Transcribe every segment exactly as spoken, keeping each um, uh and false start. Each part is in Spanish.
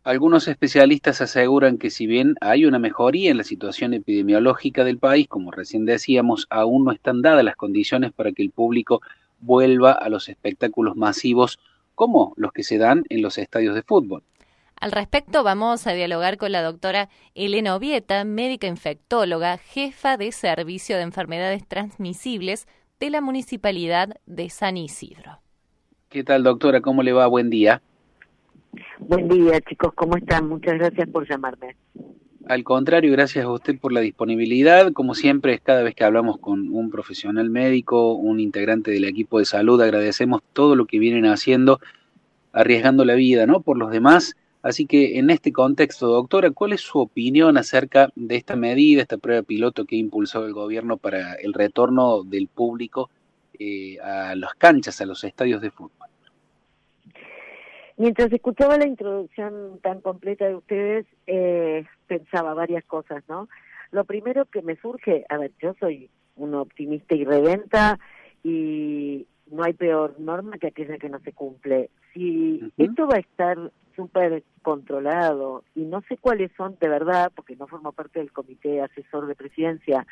Algunos especialistas aseguran que si bien hay una mejoría en la situación epidemiológica del país, como recién decíamos, aún no están dadas las condiciones para que el público vuelva a los espectáculos masivos como los que se dan en los estadios de fútbol. Al respecto, vamos a dialogar con la doctora Elena Obieta, médica infectóloga, jefa de Servicio de Enfermedades Transmisibles de la Municipalidad de San Isidro. ¿Qué tal, doctora? ¿Cómo le va? Buen día. Buen día, chicos, ¿cómo están? Muchas gracias por llamarme. Al contrario, gracias a usted por la disponibilidad. Como siempre, cada vez que hablamos con un profesional médico, un integrante del equipo de salud, agradecemos todo lo que vienen haciendo, arriesgando la vida, ¿no?, por los demás. Así que en este contexto, doctora, ¿cuál es su opinión acerca de esta medida, esta prueba piloto que impulsó el gobierno para el retorno del público eh, a las canchas, a los estadios de fútbol? Mientras escuchaba la introducción tan completa de ustedes, eh, pensaba varias cosas, ¿no? Lo primero que me surge, a ver, yo soy un optimista y reventa, y no hay peor norma que aquella que no se cumple. Si Uh-huh. esto va a estar súper controlado, y no sé cuáles son de verdad, porque no formo parte del comité asesor de presidencia,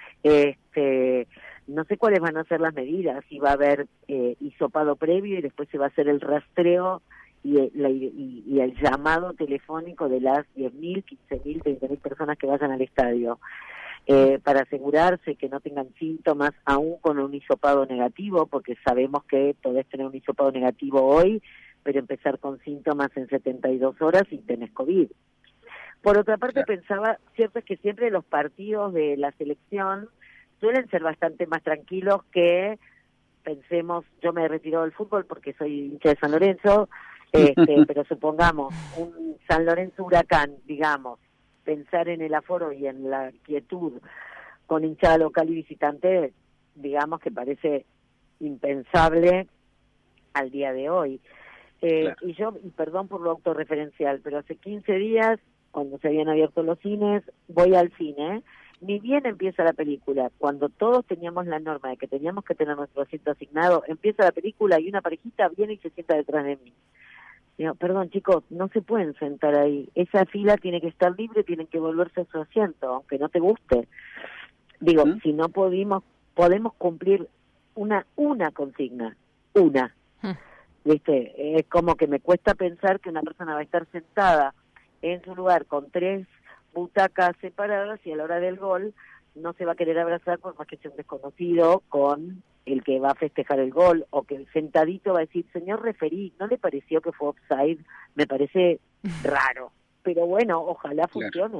este, no sé cuáles van a ser las medidas, si va a haber eh, hisopado previo y después se va a hacer el rastreo y el, la, y, y el llamado telefónico de las diez mil, quince mil, veinte mil personas que vayan al estadio, eh, para asegurarse que no tengan síntomas aún con un hisopado negativo, porque sabemos que podés tener un hisopado negativo hoy, pero empezar con síntomas en setenta y dos horas y tenés COVID. Por otra parte, Claro. pensaba, cierto es que siempre los partidos de la selección suelen ser bastante más tranquilos que, pensemos, yo me he retirado del fútbol porque soy hincha de San Lorenzo, este, pero supongamos un San Lorenzo Huracán, digamos, pensar en el aforo y en la quietud con hinchada local y visitante, digamos que parece impensable al día de hoy. Eh, Claro. y yo, y perdón por lo autorreferencial, pero hace quince días, cuando se habían abierto los cines, voy al cine, ni bien empieza la película, cuando todos teníamos la norma de que teníamos que tener nuestro asiento asignado, empieza la película y una parejita viene y se sienta detrás de mí. Digo, perdón chicos, no se pueden sentar ahí, esa fila tiene que estar libre, tienen que volverse a su asiento, aunque no te guste. Digo, ¿Mm? si no podemos, podemos cumplir una, una consigna, una. ¿Viste? Es como que me cuesta pensar que una persona va a estar sentada en su lugar con tres butacas separadas y a la hora del gol no se va a querer abrazar por más que sea un desconocido con el que va a festejar el gol, o que el sentadito va a decir, señor referí, ¿no le pareció que fue offside? Me parece raro, pero bueno, ojalá Claro. funcione.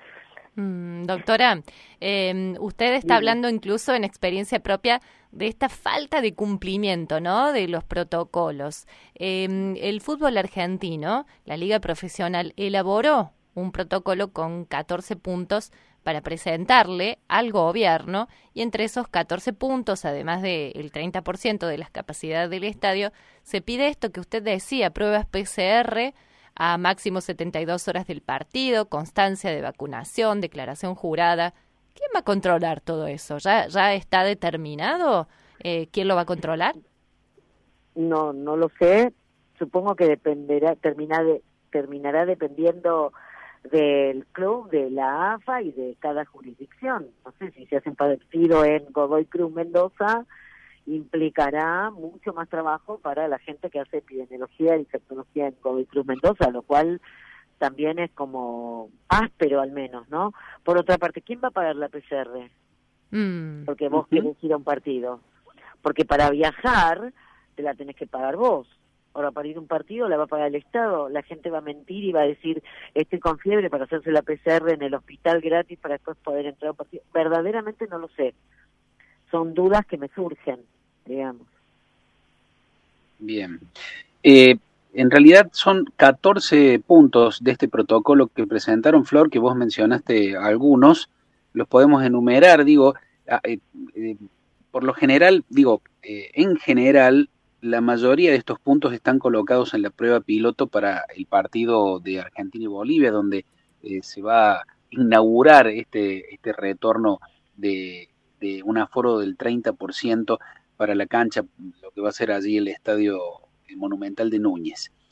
Mm, doctora, eh, usted está Dime. hablando incluso en experiencia propia de esta falta de cumplimiento, ¿no?, de los protocolos. Eh, el fútbol argentino, la liga profesional, elaboró un protocolo con catorce puntos para presentarle al gobierno, y entre esos catorce puntos, además del treinta por ciento de las capacidades del estadio, se pide esto que usted decía, pruebas P C R a máximo setenta y dos horas del partido, constancia de vacunación, declaración jurada. ¿Quién va a controlar todo eso? ¿Ya, ya está determinado eh, quién lo va a controlar? No, no lo sé, supongo que dependerá, termina de, terminará dependiendo del club, de la A F A y de cada jurisdicción. No sé, si se hace un partido en Godoy Cruz, Mendoza, implicará mucho más trabajo para la gente que hace epidemiología y infectología en Godoy Cruz, Mendoza, lo cual también es como áspero al menos, ¿no? Por otra parte, ¿quién va a pagar la P C R? Mm. Porque vos Uh-huh. querés ir a un partido. Porque para viajar te la tenés que pagar vos. Ahora, para ir a un partido la va a pagar el Estado. La gente va a mentir y va a decir, estoy con fiebre para hacerse la P C R en el hospital gratis para después poder entrar a un partido. Verdaderamente no lo sé. Son dudas que me surgen, digamos. Bien. Eh, en realidad son catorce puntos de este protocolo que presentaron, Flor, que vos mencionaste algunos, los podemos enumerar, digo, ah, eh, eh, por lo general, digo, eh, en general, la mayoría de estos puntos están colocados en la prueba piloto para el partido de Argentina y Bolivia, donde eh, se va a inaugurar este, este retorno de, de un aforo del treinta por ciento para la cancha, lo que va a ser allí el estadio Monumental de Núñez.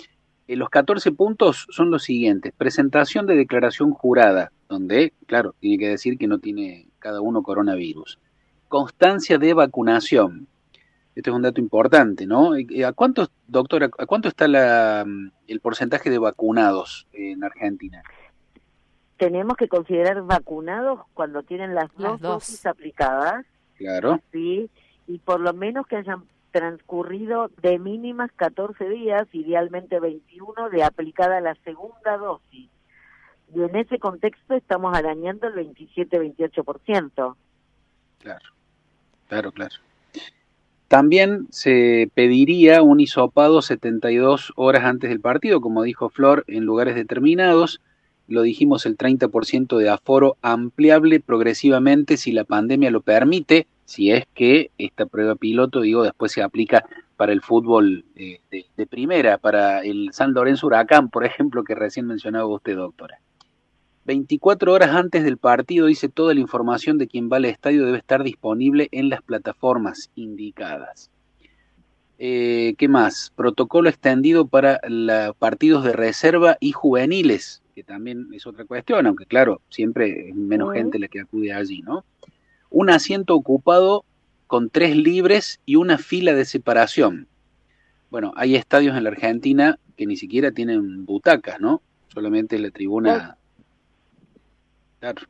Eh, los catorce puntos son los siguientes. Presentación de declaración jurada, donde, claro, tiene que decir que no tiene cada uno coronavirus. Constancia de vacunación. Este es un dato importante, ¿no? ¿A cuánto, doctora, a cuánto está la, el porcentaje de vacunados en Argentina? Tenemos que considerar vacunados cuando tienen las, las dos, dos dosis aplicadas. Claro. Sí, y por lo menos que hayan transcurrido de mínimas catorce días, idealmente veintiuno, de aplicada la segunda dosis. Y en ese contexto estamos arañando el veintisiete veintiocho por ciento. Claro, claro, claro. También se pediría un hisopado setenta y dos horas antes del partido, como dijo Flor, en lugares determinados. Lo dijimos, el treinta por ciento de aforo ampliable progresivamente si la pandemia lo permite, si es que esta prueba piloto, digo, después se aplica para el fútbol eh, de, de primera, para el San Lorenzo Huracán, por ejemplo, que recién mencionaba usted, doctora. veinticuatro horas antes del partido, dice, toda la información de quien va al estadio debe estar disponible en las plataformas indicadas. Eh, ¿Qué más? Protocolo extendido para la, partidos de reserva y juveniles, que también es otra cuestión, aunque claro, siempre es menos uh-huh. gente la que acude allí, ¿no? Un asiento ocupado con tres libres y una fila de separación. Bueno, hay estadios en la Argentina que ni siquiera tienen butacas, ¿no? Solamente la tribuna... Claro.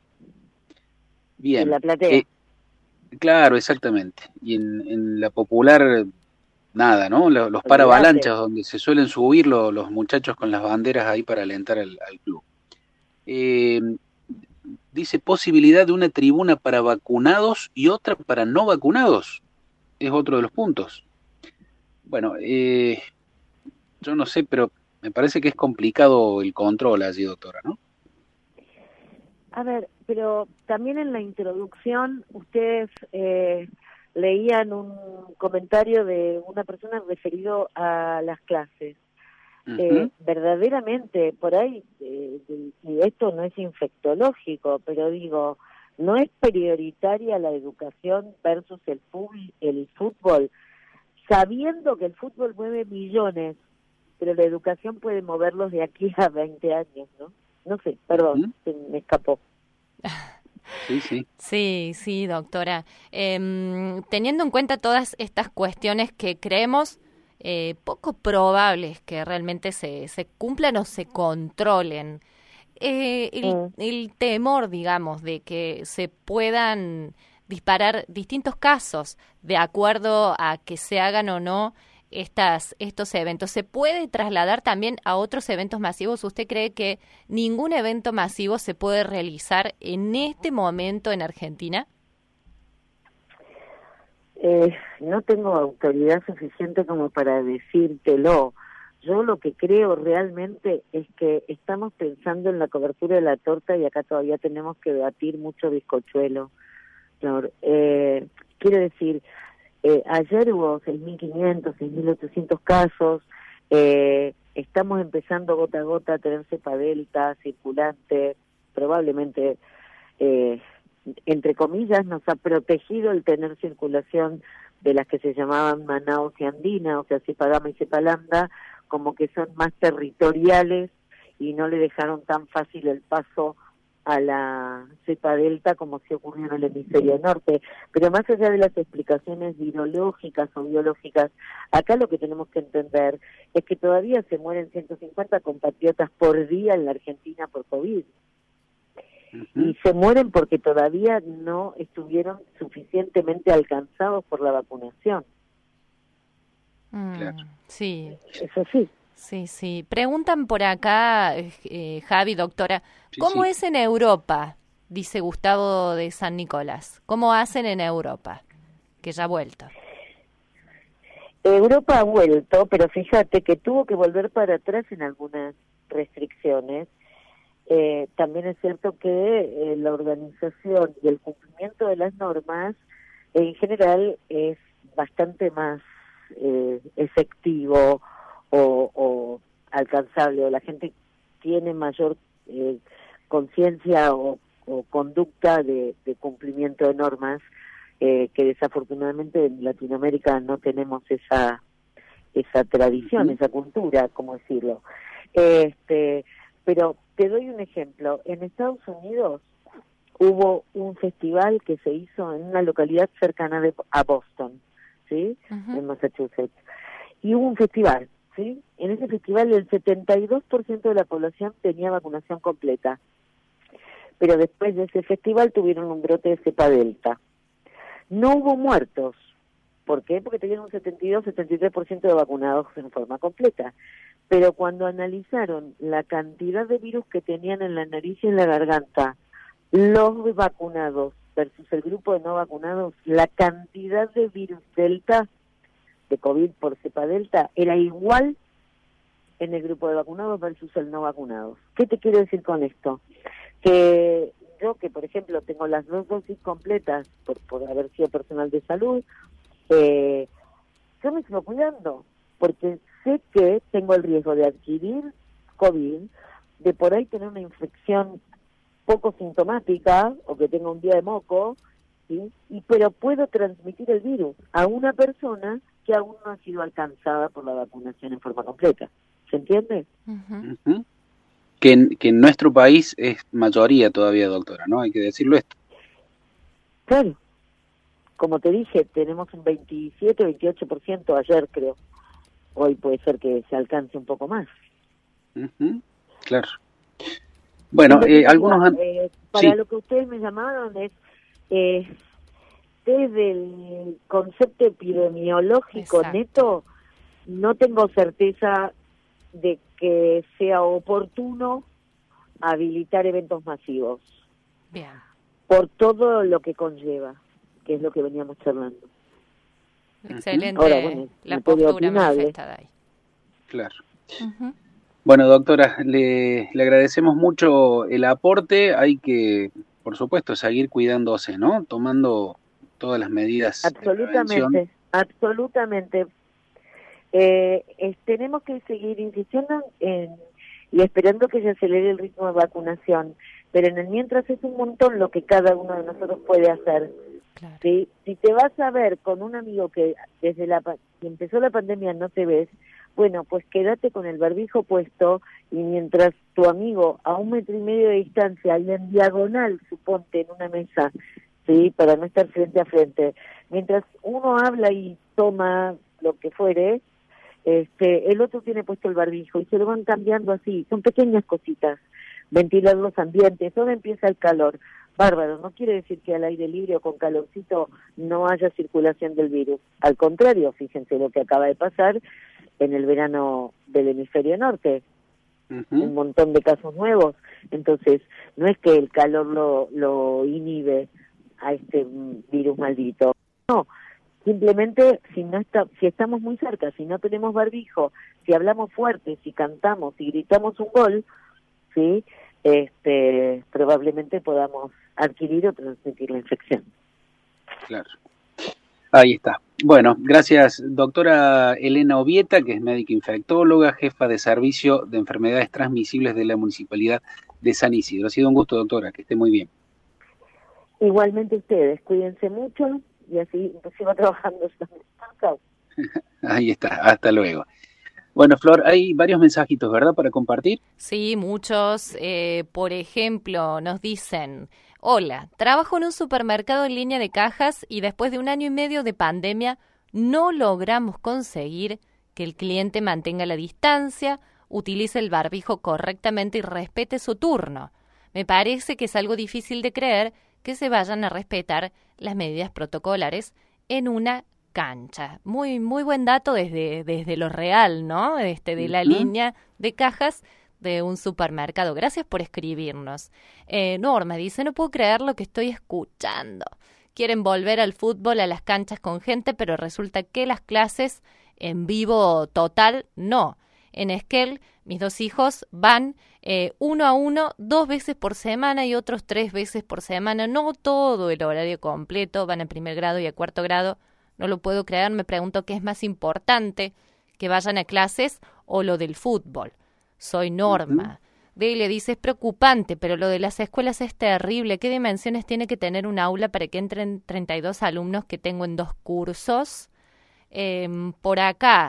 Bien. En la platea. Eh, claro, exactamente. Y en, en la popular, nada, ¿no? Los, los paravalanchas donde se suelen subir lo, los muchachos con las banderas ahí para alentar al, al club. Eh, dice posibilidad de una tribuna para vacunados y otra para no vacunados. Es otro de los puntos. Bueno, eh, yo no sé, pero me parece que es complicado el control allí, doctora, ¿no? A ver, pero también en la introducción ustedes eh, leían un comentario de una persona referido a las clases. Uh-huh. Eh, verdaderamente, por ahí, eh, y esto no es infectológico, pero digo, no es prioritaria la educación versus el, fútbol, el fútbol, sabiendo que el fútbol mueve millones, pero la educación puede moverlos de aquí a veinte años, ¿no? No sé, perdón, ¿Mm? se me escapó. Sí, sí. Sí, sí, doctora. Eh, teniendo en cuenta todas estas cuestiones que creemos eh, poco probables que realmente se, se cumplan o se controlen, eh, el, mm. el temor, digamos, de que se puedan disparar distintos casos de acuerdo a que se hagan o no Estas, estos eventos, ¿se puede trasladar también a otros eventos masivos? ¿Usted cree que ningún evento masivo se puede realizar en este momento en Argentina? Eh, no tengo autoridad suficiente como para decírtelo. Yo lo que creo realmente es que estamos pensando en la cobertura de la torta y acá todavía tenemos que batir mucho bizcochuelo. Eh, quiero decir... Eh, ayer hubo seis mil quinientos, seis mil ochocientos casos, eh, estamos empezando gota a gota a tener cepa delta circulante, probablemente, eh, entre comillas, nos ha protegido el tener circulación de las que se llamaban Manaus y Andina, o sea, cepa gamma y cepa lambda, como que son más territoriales y no le dejaron tan fácil el paso a la cepa delta como se ocurrió en el hemisferio norte. Pero más allá de las explicaciones virológicas o biológicas, acá lo que tenemos que entender es que todavía se mueren ciento cincuenta compatriotas por día en la Argentina por COVID. Uh-huh. Y se mueren porque todavía no estuvieron suficientemente alcanzados por la vacunación. Mm, claro. Sí. Eso sí. Sí, sí. Preguntan por acá, eh, Javi, doctora, sí, ¿cómo sí. es en Europa? Dice Gustavo de San Nicolás. ¿Cómo hacen en Europa? Que ya ha vuelto. Europa ha vuelto, pero fíjate que tuvo que volver para atrás en algunas restricciones. Eh, también es cierto que eh, la organización y el cumplimiento de las normas en general es bastante más eh, efectivo O, o alcanzable, o la gente tiene mayor eh, conciencia o, o conducta de, de cumplimiento de normas, eh, que desafortunadamente en Latinoamérica no tenemos esa esa tradición, Uh-huh. esa cultura, ¿cómo decirlo? Este, pero te doy un ejemplo. En Estados Unidos hubo un festival que se hizo en una localidad cercana de, a Boston, ¿sí? Uh-huh. En Massachusetts. Y hubo un festival, ¿sí? En ese festival el setenta y dos por ciento de la población tenía vacunación completa. Pero después de ese festival tuvieron un brote de cepa delta. No hubo muertos. ¿Por qué? Porque tenían un setenta y dos, setenta y tres por ciento de vacunados en forma completa. Pero cuando analizaron la cantidad de virus que tenían en la nariz y en la garganta, los vacunados versus el grupo de no vacunados, la cantidad de virus delta, de COVID por cepa delta, era igual en el grupo de vacunados versus el no vacunados. ¿Qué te quiero decir con esto? Que yo, que por ejemplo tengo las dos dosis completas por, por haber sido personal de salud, eh, yo me sigo cuidando, porque sé que tengo el riesgo de adquirir COVID, de por ahí tener una infección poco sintomática o que tenga un día de moco, ¿sí? Y pero puedo transmitir el virus a una persona que aún no ha sido alcanzada por la vacunación en forma completa. ¿Se entiende? Uh-huh. Uh-huh. Que, en, que en nuestro país es mayoría todavía, doctora, ¿no? Hay que decirlo esto. Claro. Como te dije, tenemos un veintisiete, veintiocho por ciento ayer, creo. Hoy puede ser que se alcance un poco más. Uh-huh. Claro. Bueno, eh, algunos han... eh, para sí. lo que ustedes me llamaron es eh, desde el concepto epidemiológico Exacto. neto, no tengo certeza de que sea oportuno habilitar eventos masivos Bien. por todo lo que conlleva, que es lo que veníamos charlando. Excelente. Ahora, bueno, la me puede postura opinar, manifestada ahí. Claro. Uh-huh. Bueno, doctora, le, le agradecemos mucho el aporte. Hay que, por supuesto, seguir cuidándose, ¿no? Tomando todas las medidas de prevención. Absolutamente, absolutamente. Eh, es, tenemos que seguir insistiendo en, y esperando que se acelere el ritmo de vacunación, pero en el mientras es un montón lo que cada uno de nosotros puede hacer. Claro. ¿Sí? Si te vas a ver con un amigo que desde la que empezó la pandemia no te ves, bueno, pues quédate con el barbijo puesto y mientras tu amigo a un metro y medio de distancia y en diagonal, suponte, en una mesa, sí, para no estar frente a frente, mientras uno habla y toma lo que fuere, este, el otro tiene puesto el barbijo y se lo van cambiando así, son pequeñas cositas, ventilar los ambientes, donde empieza el calor. Bárbaro, no quiere decir que al aire libre o con calorcito no haya circulación del virus. Al contrario, fíjense lo que acaba de pasar en el verano del hemisferio norte. Uh-huh. Un montón de casos nuevos. Entonces, no es que el calor lo, lo inhibe a este virus maldito. No, simplemente si no está, si estamos muy cerca, si no tenemos barbijo, si hablamos fuerte, si cantamos, si gritamos un gol, ¿sí? Este, probablemente podamos adquirir o transmitir la infección. Claro. Ahí está. Bueno, gracias, doctora Elena Obieta, que es médica infectóloga, jefa de servicio de enfermedades transmisibles de la Municipalidad de San Isidro. Ha sido un gusto, doctora, que esté muy bien. Igualmente ustedes, cuídense mucho y así sigo trabajando. Chao. Ahí está, hasta luego. Bueno, Flor, hay varios mensajitos, ¿verdad?, para compartir. Sí, muchos. Eh, por ejemplo, nos dicen: hola, trabajo en un supermercado en línea de cajas y después de un año y medio de pandemia no logramos conseguir que el cliente mantenga la distancia, utilice el barbijo correctamente y respete su turno. Me parece que es algo difícil de creer que se vayan a respetar las medidas protocolares en una cancha. Muy muy buen dato desde desde lo real, ¿no? Este de la uh-huh. línea de cajas de un supermercado. Gracias por escribirnos. Eh, Norma dice: no puedo creer lo que estoy escuchando. Quieren volver al fútbol, a las canchas con gente, pero resulta que las clases en vivo total, no. En Esquel, mis dos hijos van eh, uno a uno, dos veces por semana y otros tres veces por semana. No todo el horario completo, van a primer grado y a cuarto grado. No lo puedo creer, me pregunto qué es más importante, que vayan a clases o lo del fútbol. Soy Norma. Uh-huh. Delia dice: es preocupante, pero lo de las escuelas es terrible. ¿Qué dimensiones tiene que tener un aula para que entren treinta y dos alumnos que tengo en dos cursos? Eh, por acá,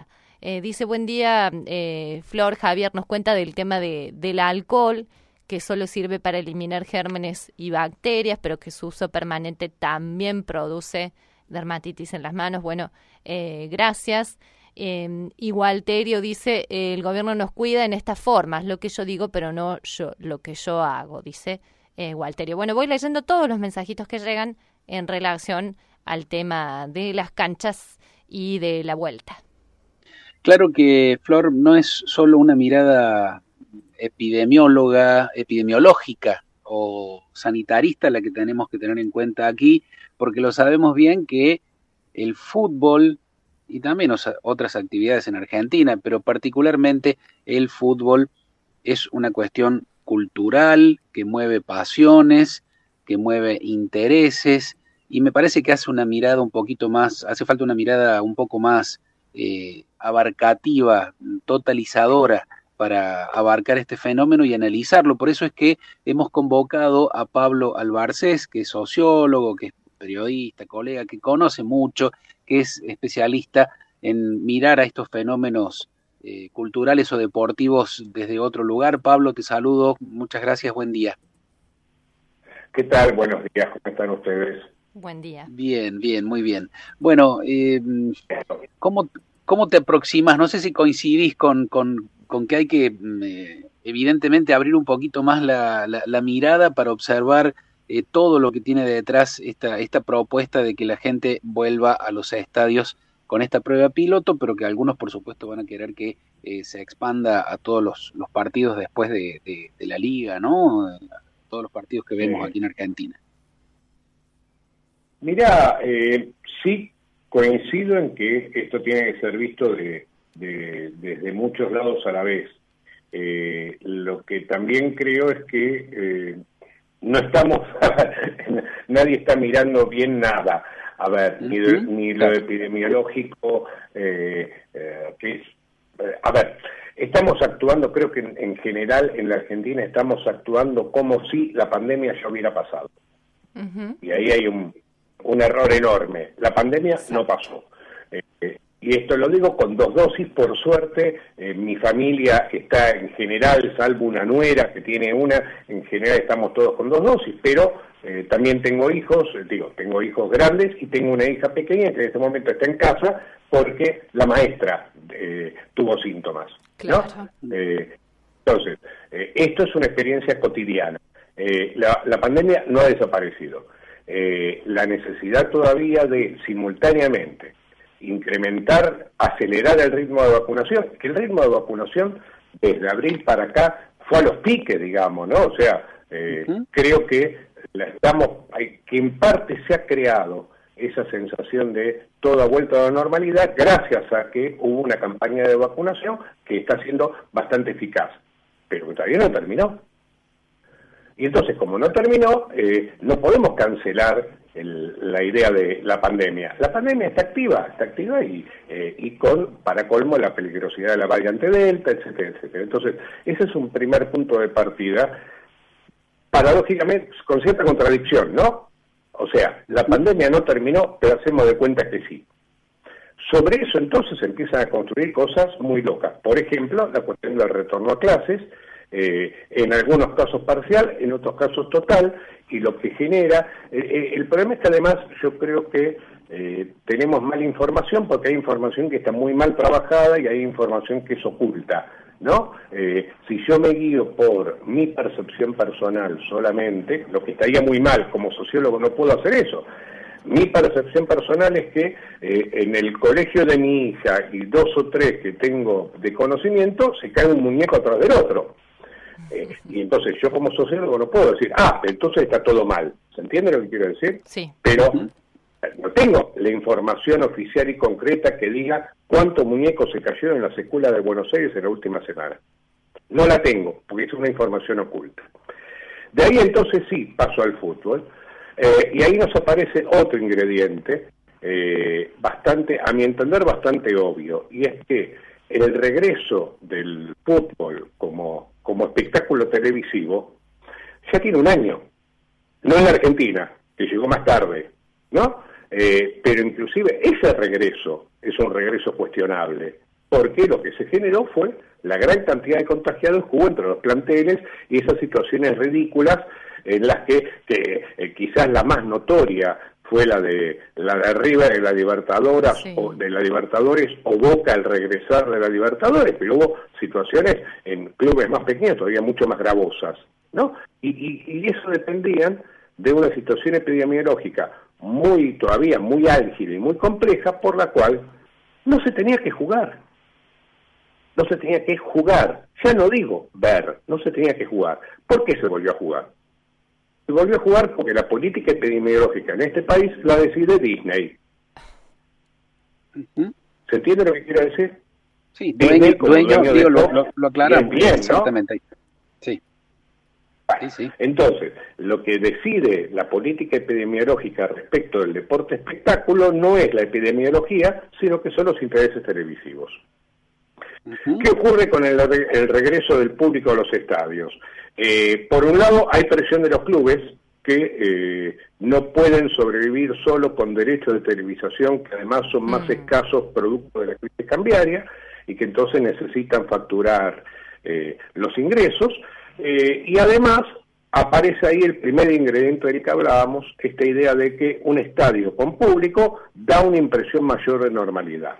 Eh, dice, buen día, eh, Flor, Javier nos cuenta del tema de, del alcohol, que solo sirve para eliminar gérmenes y bacterias, pero que su uso permanente también produce dermatitis en las manos. Bueno, eh, gracias. Eh, y Walterio dice, eh, el gobierno nos cuida en estas formas, lo que yo digo, pero no yo lo que yo hago, dice eh, Walterio. Bueno, voy leyendo todos los mensajitos que llegan en relación al tema de las canchas y de la vuelta. Claro que, Flor, no es solo una mirada epidemióloga, epidemiológica o sanitarista la que tenemos que tener en cuenta aquí, porque lo sabemos bien que el fútbol y también otras actividades en Argentina, pero particularmente el fútbol es una cuestión cultural que mueve pasiones, que mueve intereses, y me parece que hace una mirada un poquito más, hace falta una mirada un poco más eh, abarcativa, totalizadora, para abarcar este fenómeno y analizarlo. Por eso es que hemos convocado a Pablo Albarcés, que es sociólogo, que es periodista, colega, que conoce mucho, que es especialista en mirar a estos fenómenos eh, culturales o deportivos desde otro lugar. Pablo, te saludo, muchas gracias, buen día. ¿Qué tal? Buenos días, ¿cómo están ustedes? Buen día. Bien, bien, muy bien. Bueno, eh, ¿cómo, ¿cómo te aproximas? No sé si coincidís con, con, con que hay que, eh, evidentemente, abrir un poquito más la, la, la mirada para observar eh, todo lo que tiene detrás esta, esta propuesta de que la gente vuelva a los estadios con esta prueba piloto, pero que algunos, por supuesto, van a querer que eh, se expanda a todos los, los partidos después de, de, de la liga, ¿no? A todos los partidos que vemos sí. aquí en Argentina. Mirá, eh, sí coincido en que esto tiene que ser visto de, de, desde muchos lados a la vez. Eh, lo que también creo es que eh, no estamos, nadie está mirando bien nada. A ver, uh-huh. ni, de, ni lo epidemiológico, eh, eh, que es, eh, a ver, estamos actuando, creo que en, en general en la Argentina estamos actuando como si la pandemia ya hubiera pasado. Uh-huh. Y ahí hay un un error enorme. La pandemia sí. no pasó. Eh, y esto lo digo con dos dosis, por suerte, eh, mi familia está en general, salvo una nuera que tiene una, en general estamos todos con dos dosis, pero eh, también tengo hijos, eh, digo, tengo hijos grandes y tengo una hija pequeña que en este momento está en casa porque la maestra eh, tuvo síntomas, claro. ¿no? Eh, entonces, eh, esto es una experiencia cotidiana. Eh, la, la pandemia no ha desaparecido. Eh, la necesidad todavía de simultáneamente incrementar, acelerar el ritmo de vacunación, que el ritmo de vacunación desde abril para acá fue a los piques, digamos, ¿no? O sea, eh, uh-huh. creo que la estamos, que en parte se ha creado esa sensación de toda vuelta a la normalidad gracias a que hubo una campaña de vacunación que está siendo bastante eficaz, pero que todavía no terminó. Y entonces, como no terminó, eh, no podemos cancelar el, la idea de la pandemia. La pandemia está activa, está activa y, eh, y con, para colmo, la peligrosidad de la variante Delta, etcétera, etcétera. Entonces, ese es un primer punto de partida, paradójicamente, con cierta contradicción, ¿no? O sea, la pandemia no terminó, pero hacemos de cuenta que sí. Sobre eso, entonces, empiezan a construir cosas muy locas. Por ejemplo, la cuestión del retorno a clases, Eh, en algunos casos parcial, en otros casos total, y lo que genera, eh, el problema es que además yo creo que eh, tenemos mala información porque hay información que está muy mal trabajada y hay información que es oculta, ¿no? Eh, si yo me guío por mi percepción personal solamente, lo que estaría muy mal, como sociólogo no puedo hacer eso. Mi percepción personal es que eh, en el colegio de mi hija y dos o tres que tengo de conocimiento, se cae un muñeco atrás del otro. Eh, y entonces yo como sociólogo no puedo decir, ah, entonces está todo mal. ¿Se entiende lo que quiero decir? Sí. Pero no tengo la información oficial y concreta que diga cuántos muñecos se cayeron en las escuelas de Buenos Aires en la última semana. No la tengo, porque es una información oculta. De ahí entonces sí, paso al fútbol. Eh, y ahí nos aparece otro ingrediente, eh, bastante, a mi entender, bastante obvio, y es que el regreso del fútbol como como espectáculo televisivo, ya tiene un año. No en la Argentina, que llegó más tarde, ¿no? Eh, pero inclusive ese regreso es un regreso cuestionable, porque lo que se generó fue la gran cantidad de contagiados que hubo entre los planteles y esas situaciones ridículas en las que, que eh, quizás la más notoria fue la de la de River de la Libertadores, sí. o de la Libertadores o Boca al regresar de la Libertadores, pero hubo situaciones en clubes más pequeños todavía mucho más gravosas, ¿no? Y, y, y eso dependían de una situación epidemiológica muy todavía muy álgida y muy compleja, por la cual no se tenía que jugar. No se tenía que jugar. Ya no digo ver, no se tenía que jugar. ¿Por qué se volvió a jugar? Se volvió a jugar porque la política epidemiológica en este país la decide Disney. Uh-huh. ¿Se entiende lo que quiero decir? Sí, dueño, dueño, dueño digo, lo, lo, lo aclaramos. Bien, bien, exactamente. ¿no? Sí. Sí, sí. Entonces, lo que decide la política epidemiológica respecto del deporte espectáculo no es la epidemiología, sino que son los intereses televisivos. Uh-huh. ¿Qué ocurre con el, el regreso del público a los estadios? Eh, por un lado, hay presión de los clubes que eh, no pueden sobrevivir solo con derechos de televisación, que además son más uh-huh. escasos producto de la crisis cambiaria, y que entonces necesitan facturar eh, los ingresos. Eh, y además aparece ahí el primer ingrediente del que hablábamos, esta idea de que un estadio con público da una impresión mayor de normalidad.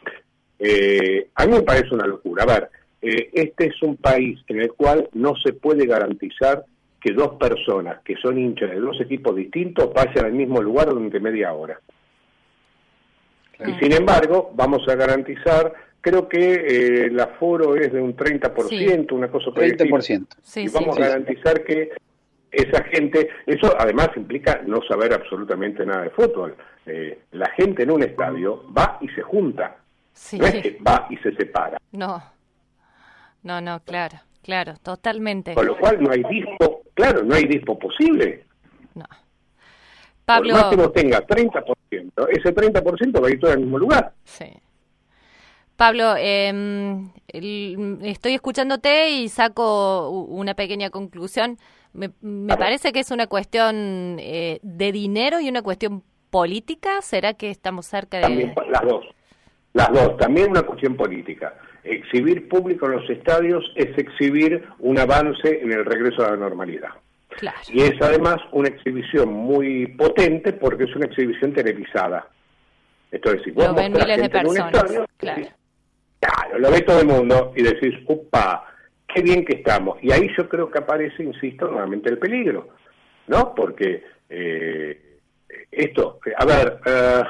Eh, a mí me parece una locura. A ver, eh, este es un país en el cual no se puede garantizar que dos personas que son hinchas de dos equipos distintos vayan al mismo lugar durante media hora. Claro. Y sin embargo, vamos a garantizar, creo que eh, el aforo es de un treinta por ciento, sí. una cosa por treinta por ciento. Sí, y vamos sí, a garantizar sí. que esa gente, eso además implica no saber absolutamente nada de fútbol. Eh, la gente en un estadio va y se junta. Sí. No es que va y se separa. No, no, no, claro, claro, totalmente. Con lo cual no hay dispo, claro, no hay dispo posible. No. Pablo... Por más que vos tengas treinta por ciento, ese treinta por ciento va a ir todo al mismo lugar. Sí. Pablo, eh, el, estoy escuchándote y saco una pequeña conclusión. Me, me parece que es una cuestión eh, de dinero y una cuestión política. ¿Será que estamos cerca de...? También, las dos. Las dos, también una cuestión política. Exhibir público en los estadios es exhibir un avance en el regreso a la normalidad. Claro. Y es además una exhibición muy potente porque es una exhibición televisada. Esto es decir, vos lo ven miles de personas, estadio, claro. Decís, claro, lo ve todo el mundo y decís, upa, qué bien que estamos. Y ahí yo creo que aparece, insisto, nuevamente el peligro, ¿no? Porque eh, esto, a ver... Uh,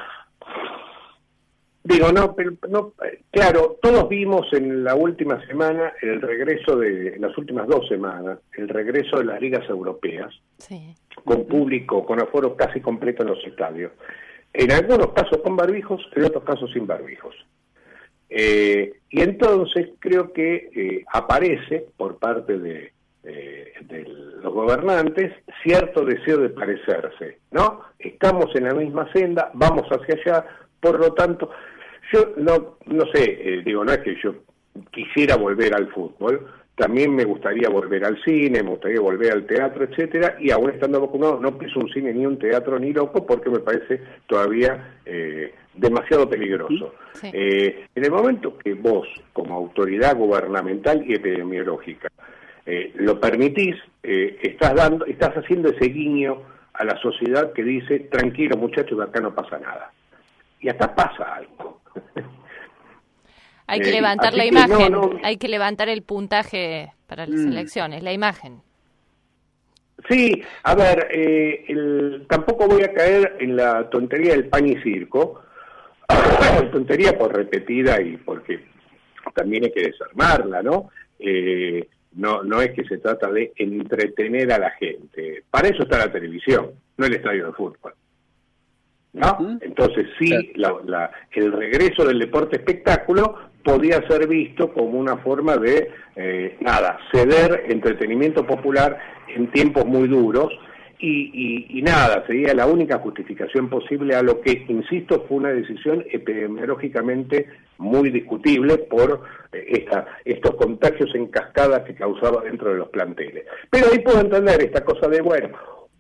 Digo, no, pero no, claro, todos vimos en la última semana el regreso de, en las últimas dos semanas, el regreso de las ligas europeas, sí. con público, con aforo casi completo en los estadios. En algunos casos con barbijos, en otros casos sin barbijos. Eh, y entonces creo que eh, aparece por parte de, eh, de los gobernantes cierto deseo de parecerse, ¿no? Estamos en la misma senda, vamos hacia allá, por lo tanto... Yo no no sé, eh, digo, no es que yo quisiera volver al fútbol, también me gustaría volver al cine, me gustaría volver al teatro, etcétera, y aún estando vacunado no pienso un cine ni un teatro ni loco porque me parece todavía eh, demasiado peligroso. Sí. Eh, en el momento que vos, como autoridad gubernamental y epidemiológica, eh, lo permitís, eh, estás dando, estás haciendo ese guiño a la sociedad que dice, tranquilo muchachos, acá no pasa nada. Y acá pasa algo. Hay que eh, levantar la imagen, no, no, hay que levantar el puntaje para las mm. elecciones, la imagen. Sí, a ver, eh, el, tampoco voy a caer en la tontería del pan y circo, tontería por repetida y porque también hay que desarmarla, ¿no? Eh, no, no es que se trata de entretener a la gente, para eso está la televisión, no el estadio de fútbol. ¿No? Uh-huh. Entonces sí, la, la, el regreso del deporte espectáculo podía ser visto como una forma de, eh, nada, ceder entretenimiento popular en tiempos muy duros y, y, y nada, sería la única justificación posible a lo que, insisto, fue una decisión epidemiológicamente muy discutible por eh, esta, estos contagios en cascada que causaba dentro de los planteles. Pero ahí puedo entender esta cosa de, bueno,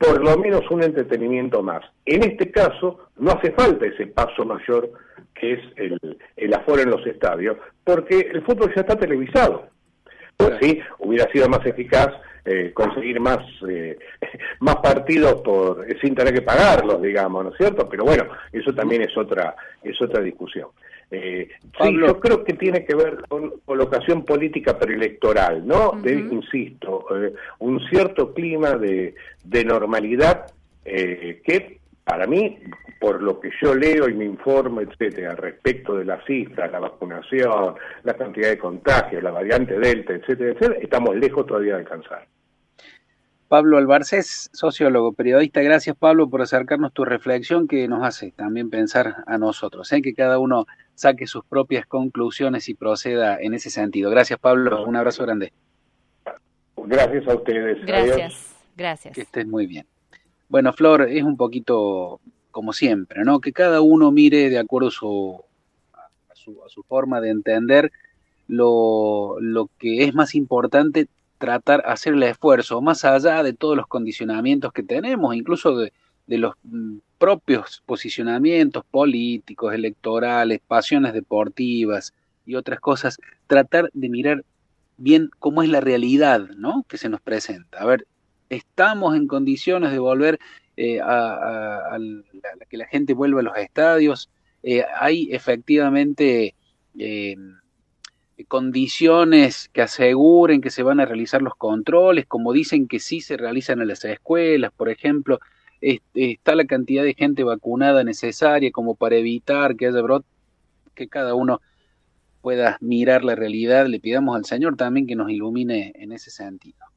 por lo menos un entretenimiento más. En este caso, no hace falta ese paso mayor que es el, el aforo en los estadios, porque el fútbol ya está televisado. Pues sí, hubiera sido más eficaz eh, conseguir más eh, más partidos por sin tener que pagarlos, digamos, ¿no es cierto? Pero bueno, eso también es otra es otra discusión. Eh, sí, yo creo que tiene que ver con colocación política preelectoral, ¿no? Uh-huh. De, insisto, eh, un cierto clima de, de normalidad eh, que para mí, por lo que yo leo y me informo, etcétera, respecto de las cifras, la vacunación, la cantidad de contagios, la variante Delta, etcétera, etcétera, estamos lejos todavía de alcanzar. Pablo Albarcés, sociólogo, periodista, gracias Pablo por acercarnos tu reflexión que nos hace también pensar a nosotros, ¿eh? Que cada uno saque sus propias conclusiones y proceda en ese sentido. Gracias Pablo, un abrazo grande. Gracias a ustedes. Gracias, Adiós. Gracias. Que estés muy bien. Bueno, Flor, es un poquito como siempre, ¿no? Que cada uno mire de acuerdo a su, a su, a su forma de entender lo, lo que es más importante, tratar, hacer el esfuerzo, más allá de todos los condicionamientos que tenemos, incluso de, de los mm, propios posicionamientos políticos, electorales, pasiones deportivas y otras cosas, tratar de mirar bien cómo es la realidad, ¿no? Que se nos presenta. A ver, estamos en condiciones de volver eh, a, a, a, la, a que la gente vuelva a los estadios, eh, hay efectivamente eh, condiciones que aseguren que se van a realizar los controles, como dicen que sí se realizan en las escuelas, por ejemplo, este, está la cantidad de gente vacunada necesaria como para evitar que haya brotes, que cada uno pueda mirar la realidad. Le pidamos al Señor también que nos ilumine en ese sentido.